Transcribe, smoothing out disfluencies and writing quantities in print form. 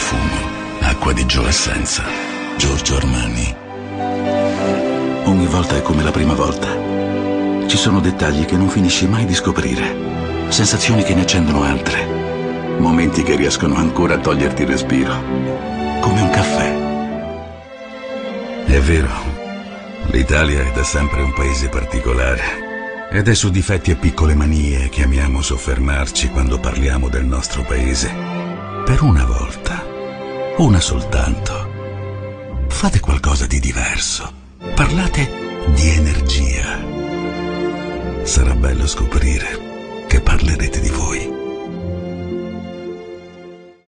profumo, acqua di Gio Essenza, Giorgio Armani. Ogni volta è come la prima volta. Ci sono dettagli che non finisci mai di scoprire, sensazioni che ne accendono altre, momenti che riescono ancora a toglierti il respiro, come un caffè. È vero, l'Italia è da sempre un paese particolare. Ed è su difetti e piccole manie che amiamo soffermarci quando parliamo del nostro paese. Per una volta, una soltanto, fate qualcosa di diverso. Parlate di energia. Sarà bello scoprire che parlerete di voi.